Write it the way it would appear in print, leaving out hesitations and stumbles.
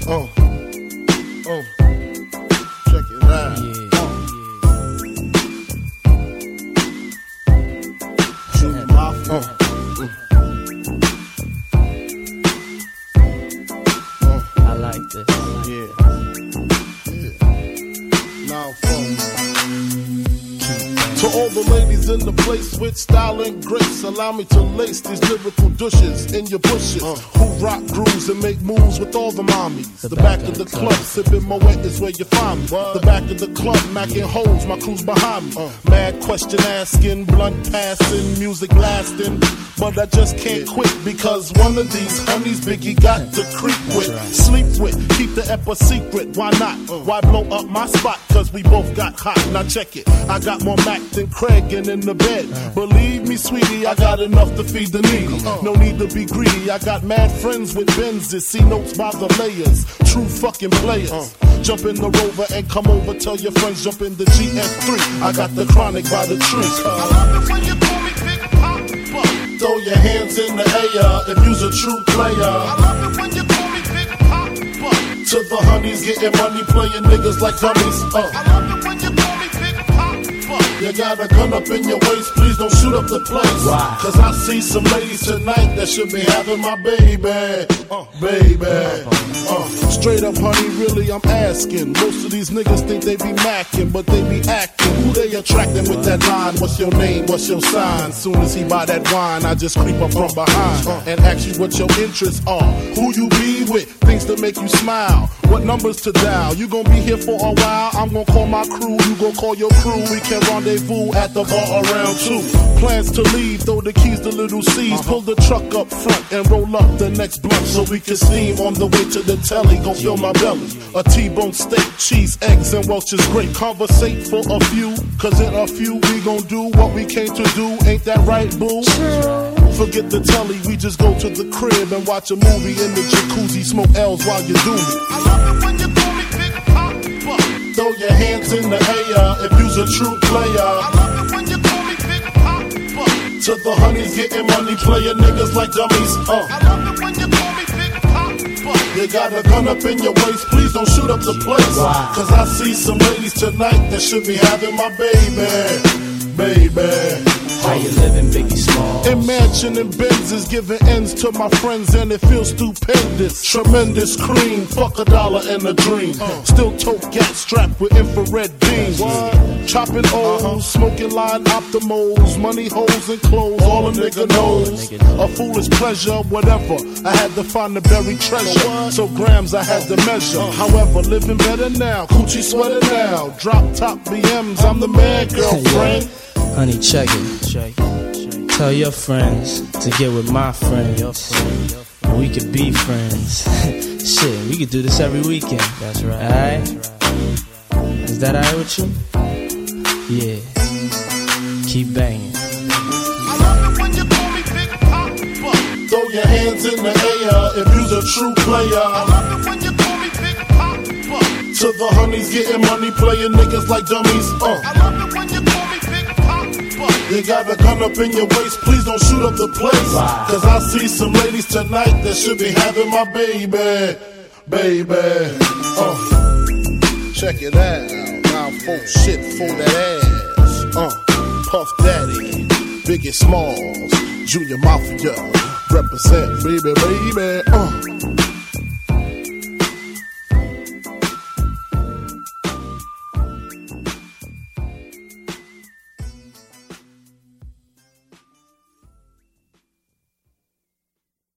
Check it out. Junior Mafia. I like this. Yeah. Now, phone. To all the ladies in the place with style and grace, allow me to lace these lyrical douches in your bushes. Who rock grooves and make moves with all the mommies. The back of the club, sipping Moet is where you find me. The back of the club, macking holes, my crew's behind me. Mad question asking, blunt passing, music lasting. But I just can't quit because one of these honeys Biggie got to creep with, sleep with, keep the ep a secret. Why not? Why blow up my spot? Cause we both got hot. Now check it. I got more Mac than Craig and in the bed. Believe me, sweetie, I got enough to feed the needy. No need to be greedy. I got mad friends with Benzes. See notes by the layers. True fucking players. Jump in the Rover and come over. Tell your friends jump in the GS3. I got the chronic by the tree. I love it when you call me Big Papa. Throw your hands in the air if you's a true player. I love it when you call me Big Papa. To the honeys getting money, playing niggas like dummies. I love it when you call me Big Papa. You got a gun up in your waist, please don't shoot up the place. Why? Cause I see some ladies tonight that should be having my baby. Straight up, honey, really, I'm asking. Most of these niggas think they be macking, but they be acting. Who they attracting with that line? What's your name? What's your sign? Soon as he buy that wine, I just creep up from behind and ask you what your interests are. Who you be with? Things to make you smile. What numbers to dial? You gon' be here for a while. I'm gon' call my crew. You gon' call your crew. We can rendezvous at the bar around 2. Plans to leave, throw the keys to little C's. Pull the truck up front and roll up the next blunt so we can steam on the way to the telly. Gon' fill my belly. A T-bone steak, cheese, eggs, and Welch's grape. Conversate for a few, cause in a few we gon' do what we came to do. Ain't that right, boo? Forget the telly, we just go to the crib and watch a movie in the jacuzzi. Smoke L's while you do me. I love it when you call me Big Papa. Throw your hands in the air if you's a true player. I love it when you call me Big Papa. To the honeys getting money, playing niggas like dummies. I love it when you call me Big Papa. You got a gun up in your waist, please don't shoot up the place. Cause I see some ladies tonight that should be having my baby. How you living, Biggie Smalls? Imagine and Benzes giving ends to my friends and it feels stupendous. Tremendous cream, fuck $1 and a dream. Still tote gas strapped with infrared beams. Chopping O's, smoking line optimals, money holes and clothes, all a nigga knows. A foolish pleasure, whatever. I had to find the buried treasure, so grams I had to measure. However, living better now, coochie sweater now. Drop top BMs, I'm the man, girlfriend. Honey, check it. Tell your friends to get with my friends. We could be friends. Shit, we could do this every weekend. That's right. Alright? Is that alright with you? Yeah. Keep banging. I love it when you call me Big Papa. Throw your hands in the air if you's a true player. I love it when you call me Big Papa. To the honeys getting money, playing niggas like dummies. I love it when you call me Big Papa. You got a gun up in your waist, please don't shoot up the place. Cause I see some ladies tonight that should be having my baby. Check it out. Now folk shit for that ass. Puff Daddy, Biggie Smalls, Junior Mafia, represent baby.